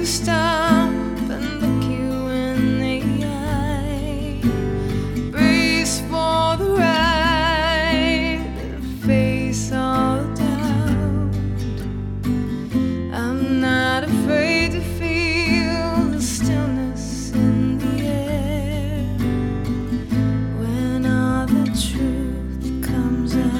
to stop and look you in the eye. Brace for the ride, face all doubt. I'm not afraid to feel the stillness in the air when all the truth comes out.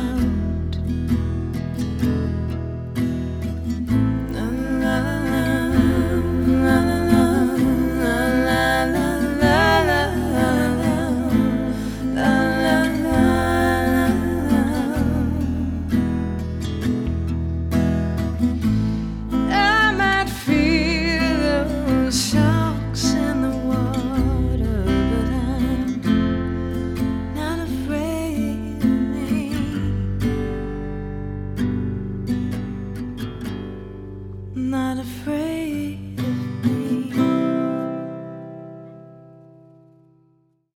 Not afraid.